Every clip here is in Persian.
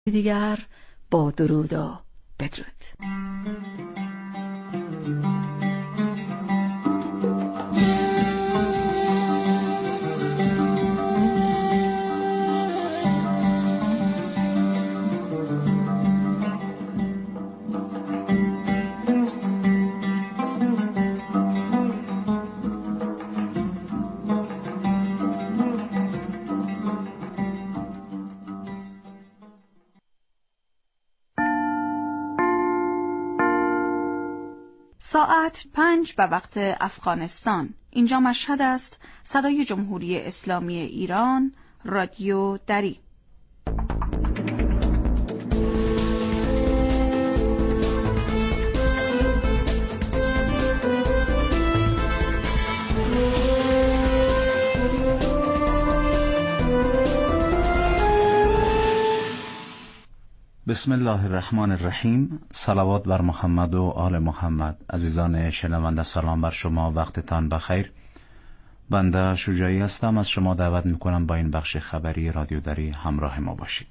دیگر با درود و بدرود. ساعت 5 به وقت افغانستان. اینجا مشهد است. صدای جمهوری اسلامی ایران، رادیو دری. بسم الله الرحمن الرحیم. صلوات بر محمد و آل محمد. عزیزان شنونده سلام بر شما، وقتتان بخیر. بنده شجاعی هستم، از شما دعوت میکنم با این بخش خبری رادیو دری همراه ما باشید.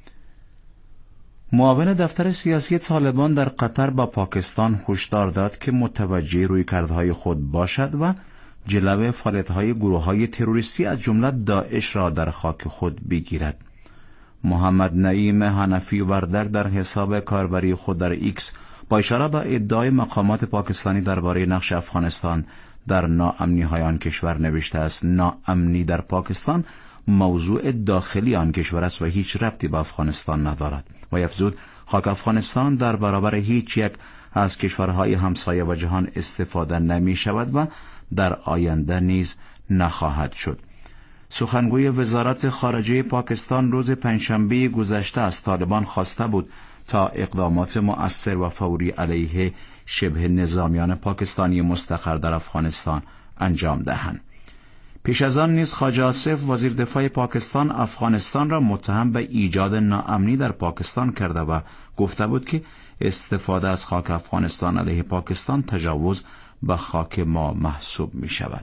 معاون دفتر سیاسی طالبان در قطر با پاکستان هشدار داد که متوجه رویکردهای خود باشد و جلو فعالیت‌های گروه‌های تروریستی از جمله داعش را در خاک خود بگیرد. محمد نعیم حنفی وردک در حساب کاربری خود در ایکس با اشاره به ادعای مقامات پاکستانی درباره نقش افغانستان در ناامنی‌های آن کشور نوشته است: ناامنی در پاکستان موضوع داخلی آن کشور است و هیچ ربطی به افغانستان ندارد. و افزود خاک افغانستان در برابر هیچ یک از کشورهای همسایه و جهان استفاده نمی شود و در آینده نیز نخواهد شد. سخنگوی وزارت خارجه پاکستان روز پنجشنبه گذشته از طالبان خواسته بود تا اقدامات مؤثر و فوری علیه شبه نظامیان پاکستانی مستقر در افغانستان انجام دهند. پیش از آن نیز خواجه آصف وزیر دفاع پاکستان افغانستان را متهم به ایجاد ناامنی در پاکستان کرده و گفته بود که استفاده از خاک افغانستان علیه پاکستان تجاوز به خاک ما محسوب می شود.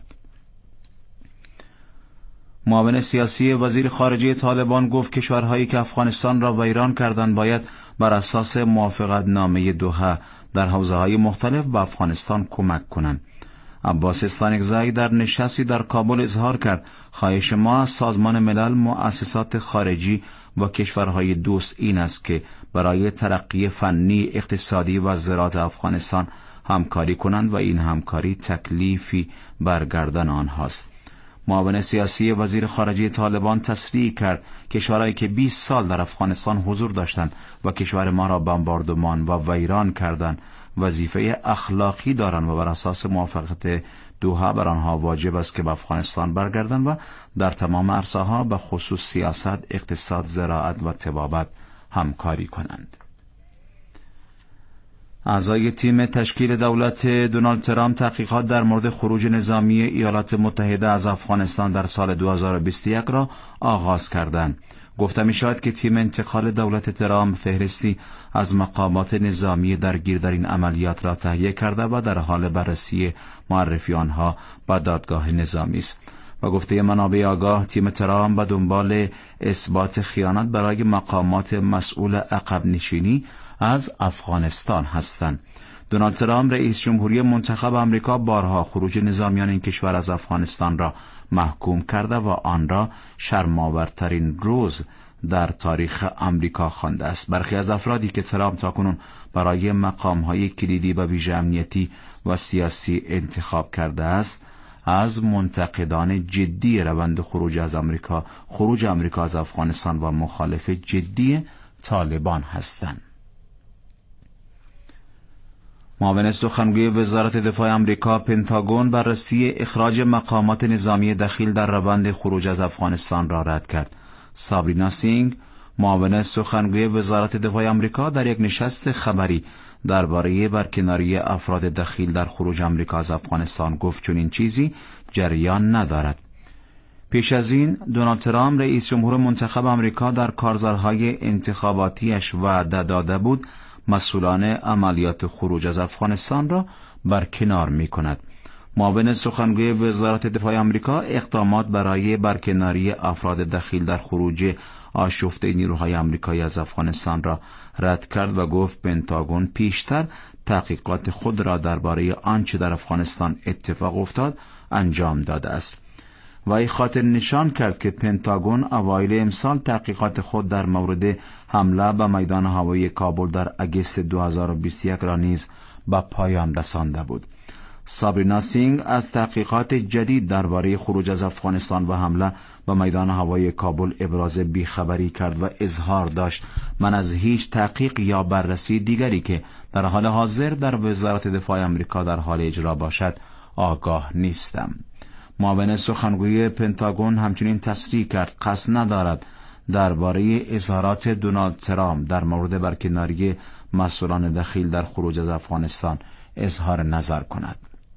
معاون سیاسی وزیر خارجه طالبان گفت کشورهایی که افغانستان را ویران کردند باید بر اساس موافقت نامه دوحه در حوزه‌های مختلف به افغانستان کمک کنند. عباس استانکزی در نشستی در کابل اظهار کرد خواهش ما از سازمان ملل، مؤسسات خارجی و کشورهای دوست این است که برای ترقی فنی، اقتصادی و زراعت افغانستان همکاری کنند و این همکاری تکلیفی بر گردن آنهاست. معاون سیاسی وزیر خارجه طالبان تصریح کرد کشورهایی که 20 سال در افغانستان حضور داشتند و کشور ما را بمباردمان و ویران کردند وظیفه اخلاقی دارند و بر اساس موافقت دوحه بر آنها واجب است که به افغانستان برگردند و در تمام عرصه‌ها به خصوص سیاست، اقتصاد، زراعت و طبابت همکاری کنند. اعضای تیم تشکیل دولت دونالد ترامپ تحقیقات در مورد خروج نظامی ایالات متحده از افغانستان در سال 2021 را آغاز کردند. گفته می شود که تیم انتقال دولت ترامپ فهرستی از مقامات نظامی درگیر در این عملیات را تهیه کرده و در حال بررسی معرفی آنها به دادگاه نظامی است. و گفته منابع آگاه تیم ترامپ به دنبال اثبات خیانت برای مقامات مسئول عقب نشینی از افغانستان هستند. دونالد ترامپ رئیس جمهوری منتخب آمریکا بارها خروج نظامیان این کشور از افغانستان را محکوم کرده و آن را شرم‌آورترین روز در تاریخ آمریکا خوانده است. برخی از افرادی که ترامپ تاکنون برای مقام‌های کلیدی به ویژه امنیتی و سیاسی انتخاب کرده است از منتقدان جدی روند خروج آمریکا از افغانستان و مخالف جدی طالبان هستند. معاون سخنگوی وزارت دفاع آمریکا پنتاگون بررسی اخراج مقامات نظامی دخیل در روند خروج از افغانستان را رد کرد. سابرینا سینگ، معاون سخنگوی وزارت دفاع آمریکا، در یک نشست خبری درباره برکناری افراد دخیل در خروج آمریکا از افغانستان گفت چنین چیزی جریان ندارد. پیش از این دونالد ترامپ رئیس جمهور منتخب آمریکا در کارزارهای انتخاباتیش وعده داده بود مسئولان عملیات خروج از افغانستان را برکنار می کند. معاون سخنگوی وزارت دفاع آمریکا اقدامات برای برکناری افراد دخیل در خروج آشفته نیروهای آمریکایی از افغانستان را رد کرد و گفت پنتاگون پیشتر تحقیقات خود را درباره آنچه در افغانستان اتفاق افتاد انجام داده است. وی خاطر نشان کرد که پنتاگون اوایل امسال تحقیقات خود در مورد حمله به میدان هوایی کابل در اگست 2021 را نیز به پایان رسانده بود. سابرینا سینگ از تحقیقات جدید درباره خروج از افغانستان و حمله به میدان هوایی کابل ابراز بیخبری کرد و اظهار داشت: من از هیچ تحقیق یا بررسی دیگری که در حال حاضر در وزارت دفاع آمریکا در حال اجرا باشد آگاه نیستم. معاون سخنگوی پنتاگون همچنین تصریح کرد قصد ندارد درباره اظهارات دونالد ترامپ در مورد برکناری مسئولان دخیل در خروج از افغانستان اظهار نظر کند.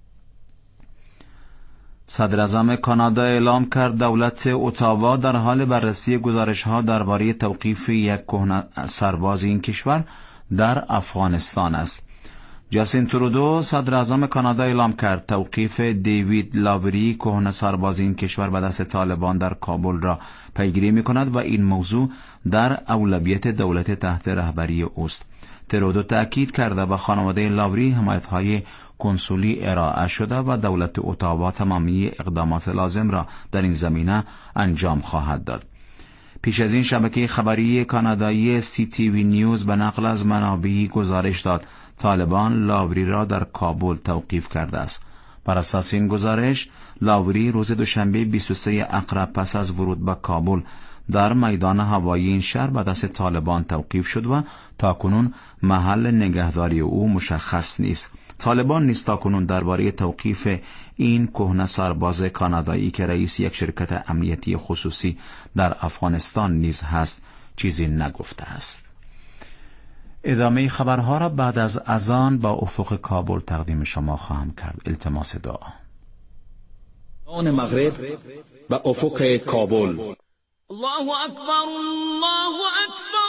صدر اعظم کانادا اعلام کرد دولت اتاوا در حال بررسی گزارش‌ها درباره توقیف یک کهنه سرباز این کشور در افغانستان است. جاستین ترودو صدر اعظم کانادا اعلام کرد توقیف دیوید لاوری کهنه سرباز این کشور به دست طالبان در کابل را پیگیری می‌کند و این موضوع در اولویت دولت تحت رهبری اوست. ترودو تأکید کرده به خانواده لاوری حمایت‌های کنسولی ارائه شده و دولت اتاوا تمامی اقدامات لازم را در این زمینه انجام خواهد داد. پیش از این شبکه خبری کانادایی CTV نیوز به نقل از منابعی گزارش داد طالبان لاوری را در کابل توقیف کرده است. بر اساس این گزارش لاوری روز دوشنبه 23 اقرب پس از ورود به کابل در میدان هوایی این شهر به دست طالبان توقیف شد و تاکنون محل نگهداری او مشخص نیست. طالبان نیز تاکنون درباره توقیف این کهنه سرباز کانادایی که رئیس یک شرکت امنیتی خصوصی در افغانستان نیز هست چیزی نگفته است. ادامه خبرها را بعد از اذان با افق کابل تقدیم شما خواهم کرد. التماس دعا. آن مغرب و افق کابل. الله اکبر، الله اکبر،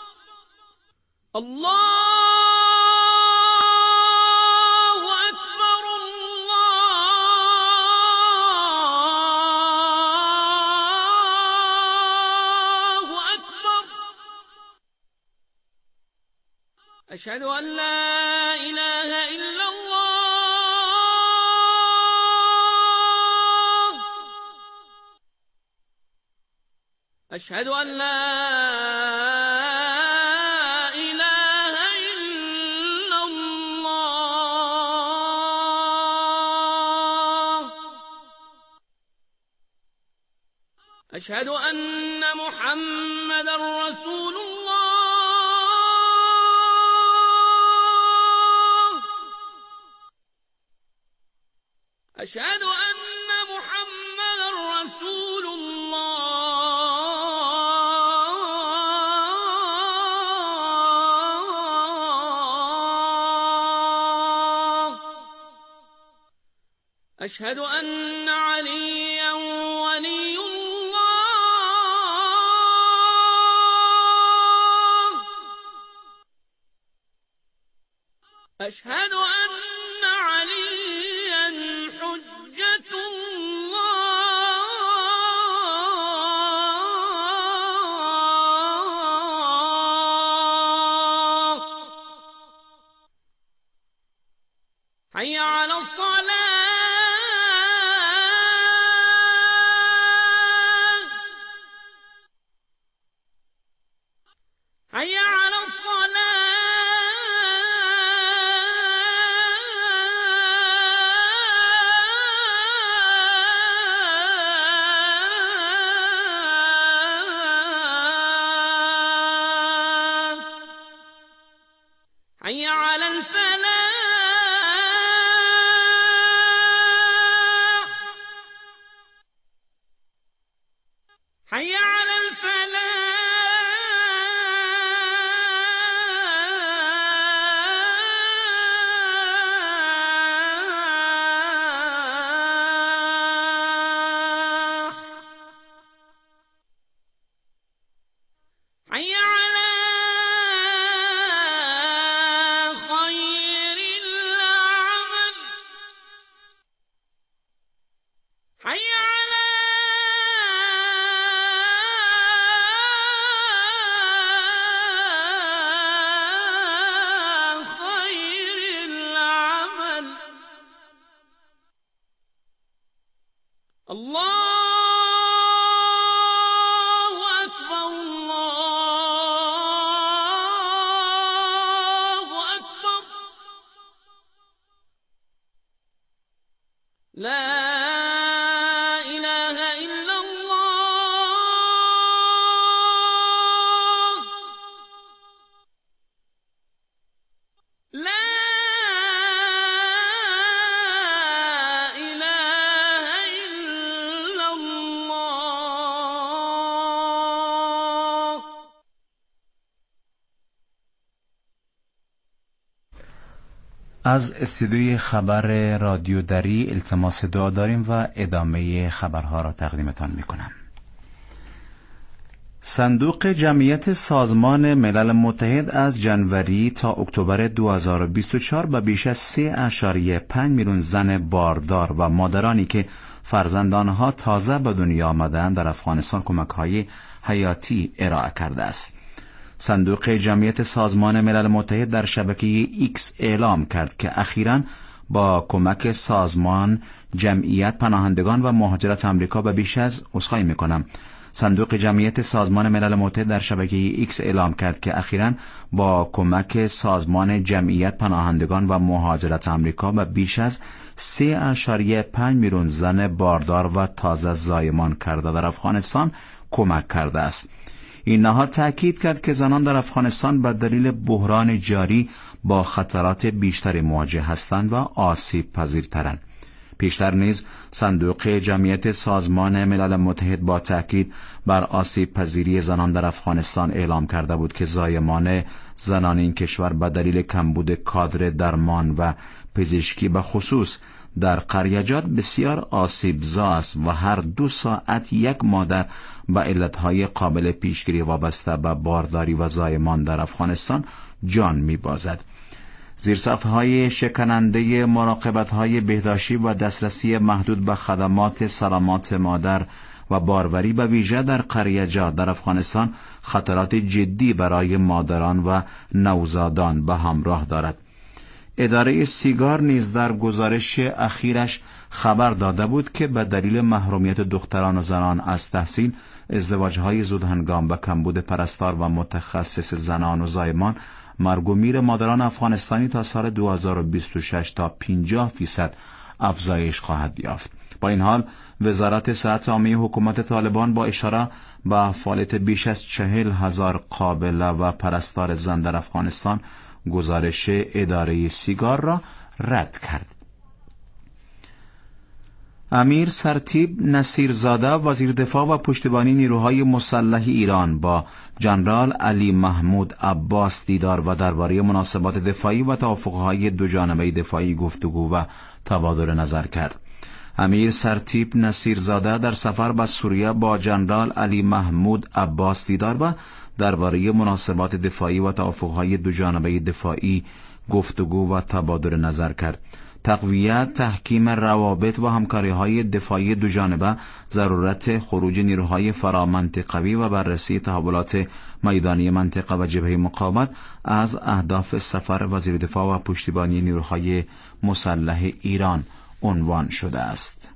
الله اکبر، الله اکبر. اشهد ان لا اله الا الله، اشهد ان لا اله الا الله، اشهد ان محمدا رسول الله، اشهد ان محمدا رسول الله، اشهد ان عليا ولي الله، اشهد ان عليا حجة الله. حي على الصلاة، حي على الصلاة، حي على الفلاح، حي على الفلاح، حي على خير لا إله إلا الله لا إله إلا الله. از استودیوی خبر رادیو دری التماس دعا داریم و ادامه خبرها را تقدیمتان میکنم. صندوق جمعیت سازمان ملل متحد از جنوری تا اکتبر 2024 به بیش از 3.5 میلیون زن باردار و مادرانی که فرزندانها تازه به دنیا آمدند در افغانستان کمک‌های حیاتی ارائه کرده است. صندوق جمعیت سازمان ملل متحد در شبکه ایکس اعلام کرد که اخیراً با کمک سازمان جمعیت پناهندگان و مهاجرت آمریکا به بیش از صندوق جمعیت سازمان ملل متحد در شبکه ایکس اعلام کرد که اخیراً با کمک سازمان جمعیت پناهندگان و مهاجرت آمریکا به بیش از 3.5 میلیون زن باردار و تازه زایمان کرده در افغانستان کمک کرده است. این نهاد تأکید کرد که زنان در افغانستان به دلیل بحران جاری با خطرات بیشتری مواجه هستند و آسیب پذیرترند. پیشتر نیز صندوق جمعیت سازمان ملل متحد با تأکید بر آسیب پذیری زنان در افغانستان اعلام کرده بود که زایمان زنان این کشور به دلیل کمبود کادر درمان و پزشکی به خصوص در قریجات بسیار آسیبزا است و هر 2 ساعت یک مادر به علتهای قابل پیشگیری وابسته به بارداری و زایمان در افغانستان جان می‌بازد. زیرساخت‌های شکننده مراقبت‌های بهداشتی و دسترسی محدود به خدمات سلامت مادر و باروری به ویژه در قریجات در افغانستان خطرات جدی برای مادران و نوزادان به همراه دارد. اداره سیگار نیز در گزارش اخیرش خبر داده بود که به دلیل محرومیت دختران و زنان از تحصیل، ازدواج‌های زودهنگام و کمبود پرستار و متخصص زنان و زایمان، مرگ و میر مادران افغانستانی تا سال 2026 تا 50% افزایش خواهد یافت. با این حال وزارت صحت عامه حکومت طالبان با اشاره به فعالیت بیش از 40,000 قابله و پرستار زن در افغانستان گزارش اداره سیگار را رد کرد. امیر سرتیب نصیرزاده وزیر دفاع و پشتیبانی نیروهای مسلح ایران با جنرال علی محمود عباس دیدار و درباره مناسبات دفاعی و توافقهای دوجانبه دفاعی گفتگو و تبادل نظر کرد. امیر سرتیب نصیرزاده در سفر به سوریه با جنرال علی محمود عباس دیدار و درباره مناسبات دفاعی و توافقهای دوجانبه دفاعی گفتگو و تبادل نظر کرد. تقویت، تحکیم روابط و همکاری‌های دفاعی دوجانبه، ضرورت خروج نیروهای فرامنطقوی و بررسی تحولات میدانی منطقه و جبهه مقاومت از اهداف سفر وزیر دفاع و پشتیبانی نیروهای مسلح ایران عنوان شده است.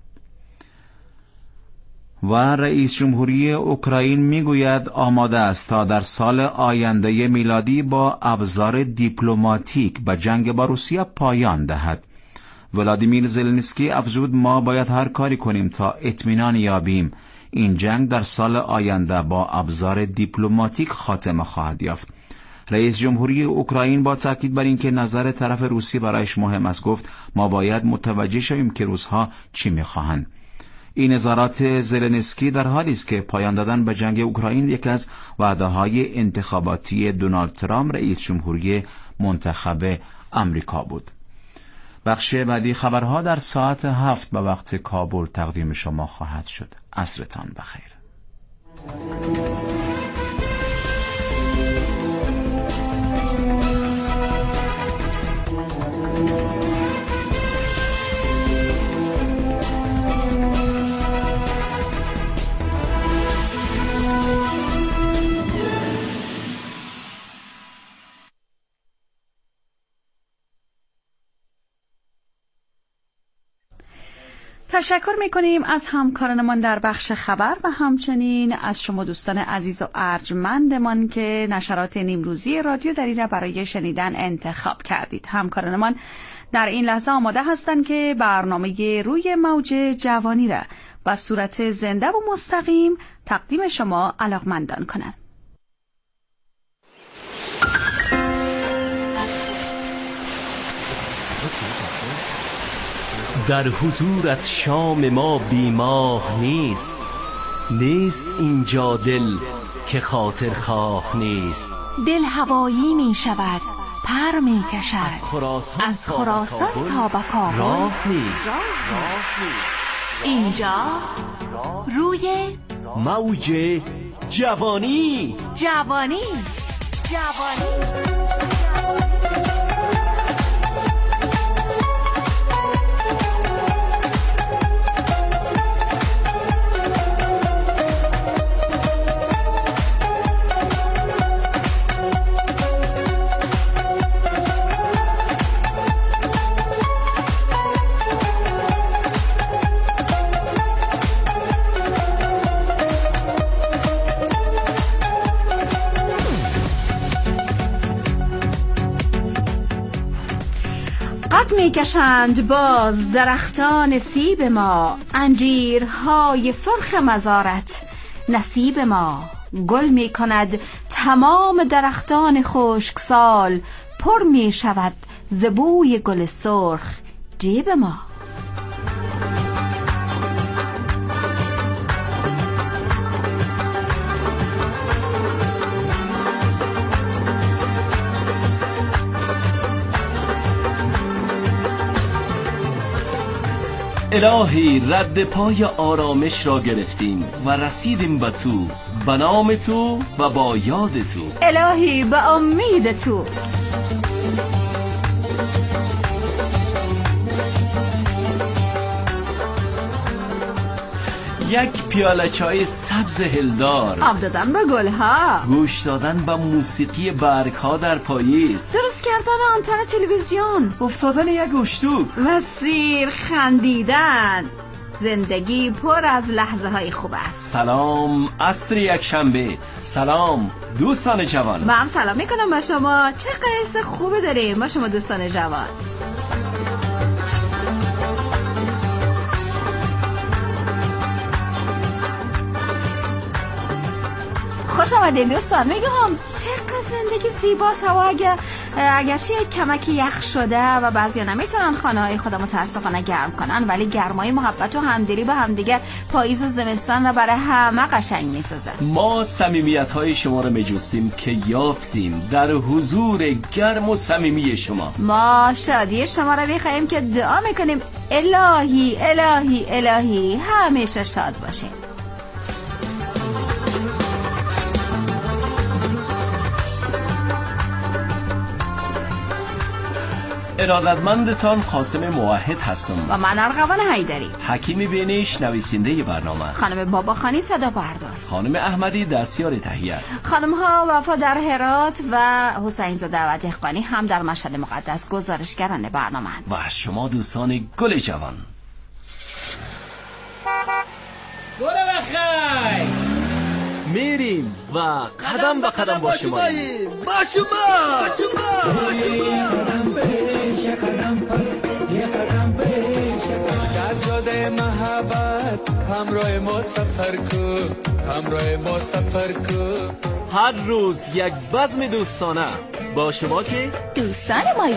و رئیس جمهوری اوکراین میگوید آماده است تا در سال آینده میلادی با ابزار دیپلماتیک به جنگ با روسیه پایان دهد. ولادیمیر زلنسکی افزود ما باید هر کاری کنیم تا اطمینان یابیم این جنگ در سال آینده با ابزار دیپلماتیک خاتمه خواهد یافت. رئیس جمهوری اوکراین با تاکید بر اینکه نظر طرف روسی برایش مهم است گفت ما باید متوجه شویم که روس‌ها چی می‌خواهند. این اظهارات زلنسکی در حالی است که پایان دادن به جنگ اوکراین یکی از وعده‌های انتخاباتی دونالد ترامپ رئیس جمهوری منتخب آمریکا بود. بخش بعدی خبرها در ساعت 7 به وقت کابل تقدیم شما خواهد شد. عصرتان بخیر. تشکر میکنیم از همکارانمان در بخش خبر و همچنین از شما دوستان عزیز و ارجمندمان که نشرات نیمروزی رادیو دری را برای شنیدن انتخاب کردید. همکارانمان در این لحظه آماده هستند که برنامه روی موج جوانی را به صورت زنده و مستقیم تقدیم شما علاقمندان کنند. در حضورت شام ما بیماه نیست، نیست اینجا دل که خاطر خواه نیست. دل هوایی می شود، پر می کشد، از خراسان تا به کابل راه نیست. اینجا روی موج جوانی. قد میکشند باز درختان سیب ما، انجیرهای سرخ مزارت نصیب ما. گل میکند تمام درختان خشکسال، پر میشود ز بوی گل سرخ جیب ما. الهی رد پای آرامش را گرفتیم و رسیدیم به تو، به نام تو و با یاد تو. الهی به امید تو. یک پیاله چای سبز هلدار، آب دادن به گلها، گوش دادن به موسیقی برگها در پاییز، درست کردن آنتن تلویزیون، افتادن یک اشتوک و سیر خندیدن. زندگی پر از لحظه های خوب است. سلام عصر یک شنبه. سلام دوستان جوان. من هم سلام میکنم به شما. چه قصه خوبه داریم با شما دوستان جوان. خوش آمدین دوستان. میگم چقدر زندگی زیباست. هوا اگرچه کمک یخ شده و بعضیا نمیتونن خانه های خود متاسفانه گرم کنن، ولی گرمای محبت و همدلی به همدیگه پاییز و زمستان رو برای همه قشنگ میسازه. ما صمیمیت های شما رو میجوستیم که یافتیم در حضور گرم و صمیمی شما. ما شادی شما رو میخوایم که دعا میکنیم الهی الهی الهی همیشه شاد باشین. ارادتمندتان قاسم موحد هستم و من ارغوان حیدری. حکیم بینیش نویسنده برنامه، خانم باباخانی صدا بردار، خانم احمدی دستیار تهیه، خانم ها وفا در هرات و حسین زاده و دهقانی هم در مشهد مقدس گزارشگران برنامه اند. و شما دوستان گل جوان. برو بخیر. میریم و قدم به قدم با شما. با شما. قدم پیش قدم پس یه قدم پیش. در جاده محبت همراه ما سفر کن، همراه ما سفر کن. هر روز یک بزم دوستانه با شما که دوستان مایی.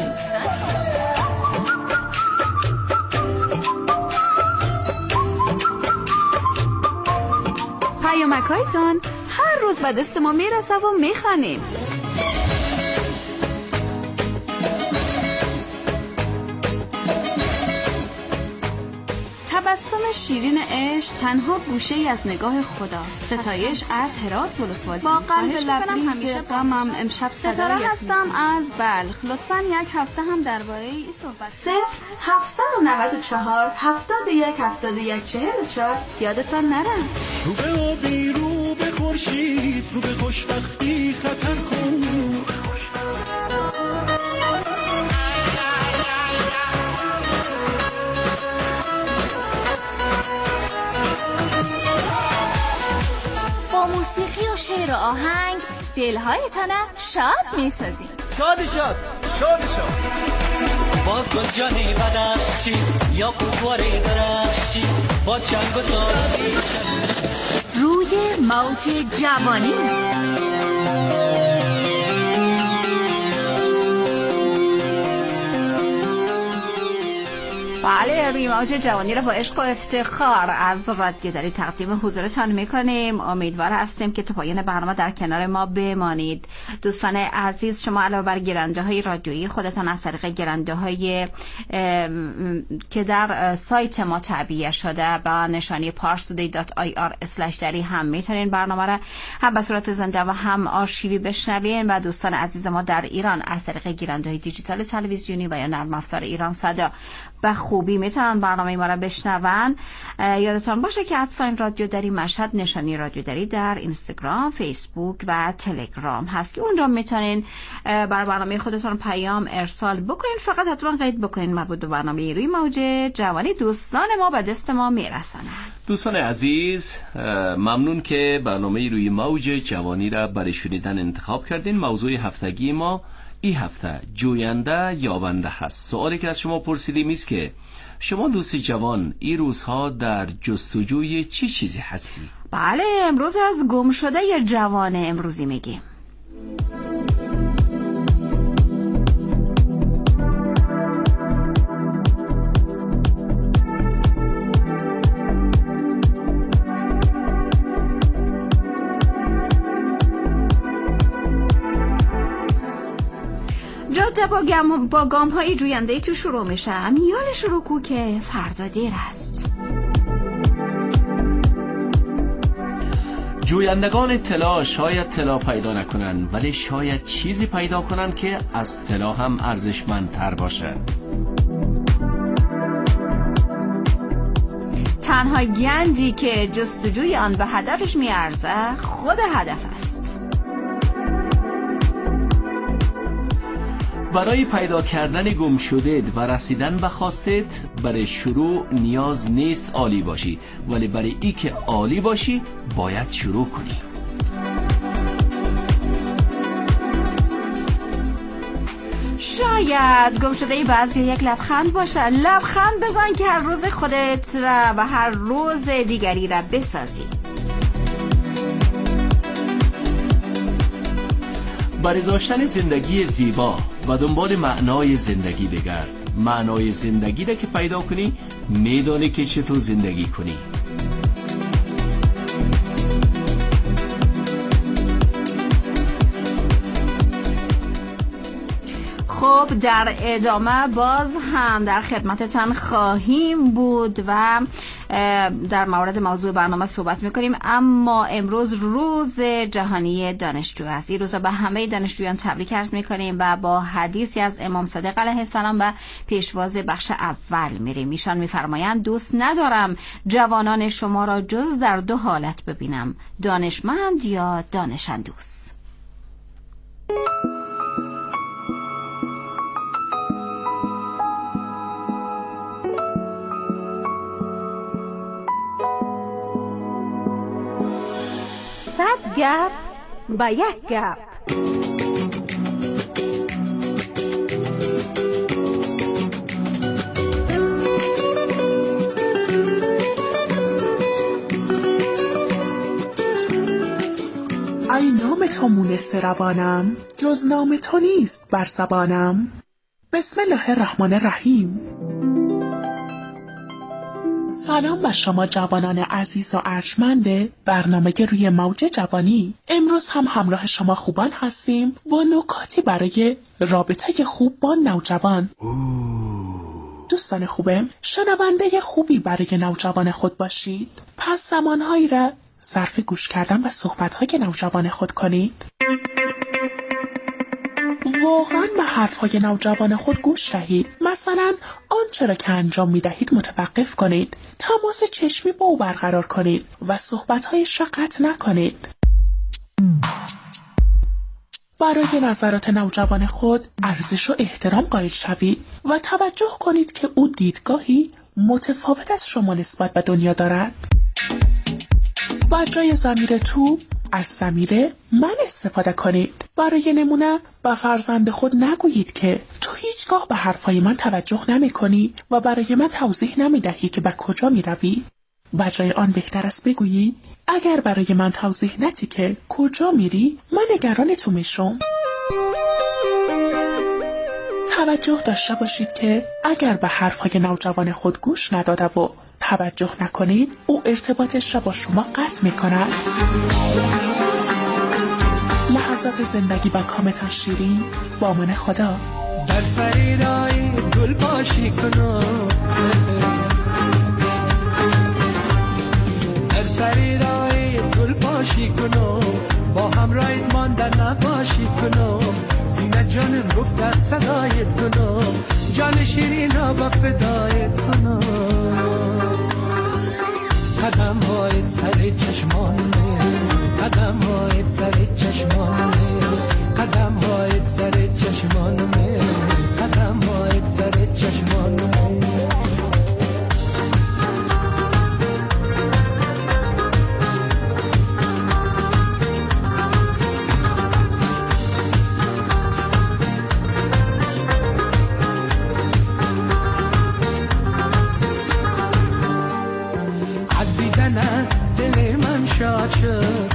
پیامک‌هایتان هر روز به دست ما میرسه و میخوانیم. تبسم شیرین عشق تنها گوشه ای از نگاه خداست. ستایش از هرات ولسوالی. با قلب لبریز غمم امشب ستاره هستم از بلخ. لطفاً یک هفته هم درباره این صحبت. 0794 71 71 44 یادتان نره. رو به آبی، رو به خورشید، رو به خوشبختی خطر کن. شعر و آهنگ دلهایتان شاد می‌سازیم. شاد باز گل جانی بدخشی یا قواره درخشی با چنگ و تاری روی موج جوانی. بله، روی موج جوانی را با عشق و افتخار از رادیو دری تقدیم حضورتان میکنیم. امیدوار هستیم که تا پایان برنامه در کنار ما بمانید. دوستان عزیز، شما علاوه بر گیرنده های رادیویی خودتان از طریق گیرنده های که در سایت ما تعبیه شده با نشانی parstoday.ir/dari هم میتونین برنامه را هم به صورت زنده و هم آرشیوی بشنوین. و دوستان عزیز ما در ایران از طریق گیرنده های دیجیتال تلویزیونی و یا نرم افزار ایران صدا و خوبی میتونن برنامه ما را بشنون. یادتان باشه که ادساین رادیو دری مشهد نشانی رادیو دری در اینستاگرام، فیسبوک و تلگرام هست که اونجا میتونین بر برنامه خودتون پیام ارسال بکنین. فقط حتما قید بکنین مربوط به برنامه روی موج جوانی. دوستان ما به دست ما میرسن. دوستان عزیز، ممنون که برنامه روی موج جوانی را برای شنیدن انتخاب کردین. موضوع هفتگی ما این هفته جوینده یابنده هست. سوالی که از شما پرسیدیم است که شما دوستی جوان این روزها در جستجوی چی چیزی هستی؟ بله، امروز از گم شده ی جوان امروزی میگیم. جاده با گام های جوینده تو شروع میشه. میال شروع کو که فردا دیر است. جویندگان طلا شاید طلا پیدا نکنن، ولی شاید چیزی پیدا کنن که از طلا هم ارزشمندتر باشه. تنها گنجی که جستجوی آن به هدفش میارزه خود هدف است. برای پیدا کردن گم شده و رسیدن به خواستت، برای شروع نیاز نیست عالی باشی، ولی برای ای که عالی باشی باید شروع کنی. شاید گم شده بعضی یک لبخند باشه. لبخند بزن که هر روز خودت را و هر روز دیگری را بسازی. برای داشتن زندگی زیبا و دنبال معنای زندگی بگرد. معنای زندگی را که پیدا کنی میدانی که چطور زندگی کنی. خب، در ادامه باز هم در خدمتتان خواهیم بود و در مورد موضوع برنامه صحبت میکنیم. اما امروز روز جهانی دانشجو است. این روز به همه دانشجویان تبریک عرض میکنیم و با حدیثی از امام صادق علیه السلام و پیشواز بخش اول میریم. ایشان میفرمایند دوست ندارم جوانان شما را جز در دو حالت ببینم، دانشمند یا دانشاندوز. صد گپ و یک گپ. ای نام تو مونس روانم، جز نام تو نیست بر زبانم. بسم الله الرحمن الرحیم. سلام به شما جوانان عزیز و ارجمند برنامه روی موج جوانی. امروز هم همراه شما خوبان هستیم با نکاتی برای رابطه خوب با نوجوان. دوستان خوبم، شنونده خوبی برای نوجوان خود باشید. پس زمانهایی را صرف گوش کردن و صحبت‌های نوجوان خود کنید. واقعا به حرفهای نوجوان خود گوش دهید. مثلا آنچه را که انجام می‌دهید متوقف کنید، تماس چشمی با او برقرار کنید و صحبت‌هایش را قطع نکنید. برای نظرات نوجوان خود ارزش و احترام قائل شوید و توجه کنید که او دیدگاهی متفاوت از شما نسبت به دنیا دارد. با جای ضمیر تو از ضمیر من استفاده کنید. برای نمونه به فرزند خود نگویید که تو هیچگاه به حرفای من توجه نمی کنی و برای من توضیح نمی دهی که به کجا می روی. بجای آن بهتر است بگویید اگر برای من توضیح ندی که کجا میری من نگران تو میشم. توجه داشته باشید که اگر به حرفهای نوجوان خود گوش نداده و توجه نکنید او ارتباطش را با شما قطع میکند. لحظات زندگی با کامتان شیرین. با من خدا. در سری رای گل باشی کنو، در سری رای گل باشی کنو، با همراهت ماندن نباشی کنو، زینه جانم گفت از صدایت کنو، جان شیرین را با فدایت کنو، قدم هایت سر چشمانه، قدم هایت سر چشمانه، قدم هایت سر چشمانه، قدم هایت سر چشمانه. از دیدن دل من شاد شد،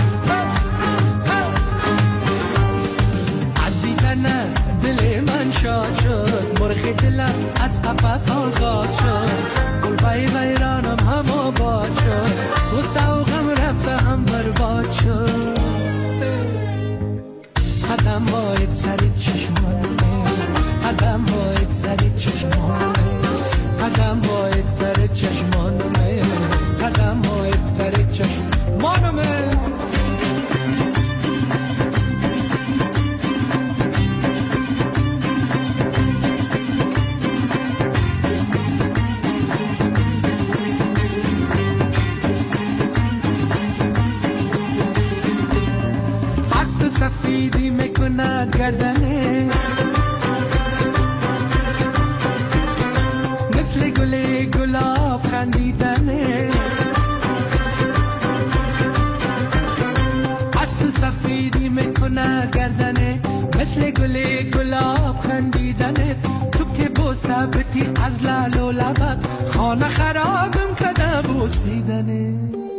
از دیدن دل من شاد شد، مرغ دلم از قفس آزاد شد، گلبای غیرانم هم آباد شد، غصه و غم رفته هم برباد شد، قدم هایت سر چشمانه، قدم هایت سر چشمانه، قدم هایت سر چشمانه، قدم هایت سر چشمانه. هست سفیدی میکنه گردنه، مثل گل گلاب خندیدنه، اسب سفیدی میکنه گردنه، مثل گل گلاب خندیدنه، تو که بوسبتی از لعل و لبت خانه خرابم کده بوسیدنه.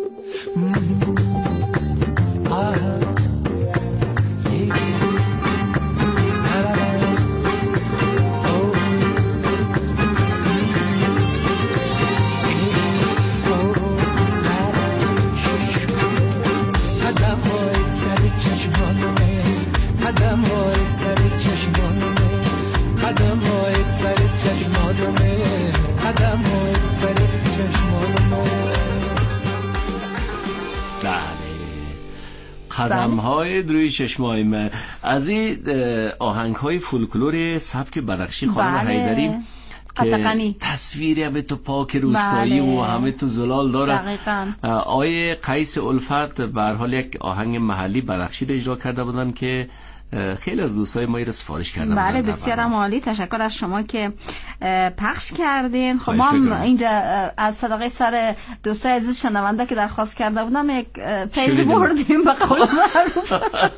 قدم‌های روی چشمای من. از این آهنگ‌های فولکلور سبک بدخشی خانم حیدری که تصویری به تو پاک روستایی و همه تو زلال داره. آیه قیس الفت به هر حال یک آهنگ محلی بدخشی رو اجرا کرده بودن که خیلی از دوستای ما رو سفارش کردن. بله بسیار عالی، تشکر از شما که پخش کردین. خب ما اینجا از صدقه سر دوستای عزیز شنونده که درخواست کرده بودن یک پیز بردیم به قول معروف.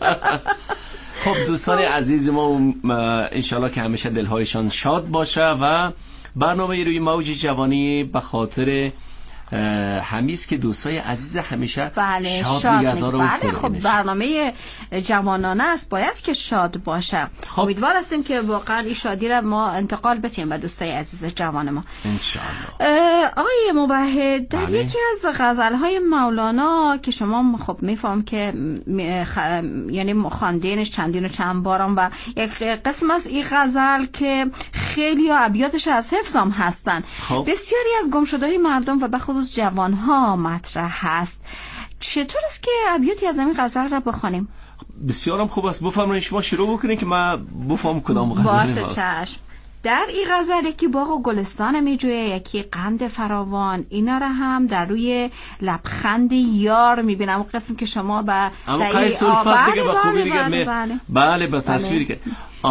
خب دوستان عزیز ما انشالله که همیشه دلهایشان شاد باشه و برنامه روی موج جوانی به خاطر همیست که دوستای عزیز همیشه شاد نگه داره. بله خب برنامه جوانانه است، باید که شاد باشه. خب امیدوار هستیم که واقعا این شادی را ما انتقال بدیم به دوستای عزیز جوان ما انشالله. آقای موحد در یکی از غزلهای مولانا که شما خب میفهم که یعنی خواندینش چندین و چند بارم و یک قسم از این غزل که خیلی ابیاتش از حفظم هستن، بسیاری از گمشده‌های مردم و بخصوص جوانها مطرح هست. چطور است که ابیاتی از این غزل را بخوانیم؟ بسیارم خوب است، بفرمایید شما شروع بکنید که من بفهم کدام غزل. باشه چشم. در این غزل یکی باغ و گلستان میجویه، یکی قند فراوان، اینا را هم در روی لبخند یار میبینم. اون قسم که شما به قیس الفت دیگه به خوبی دیگه بله به تصویری که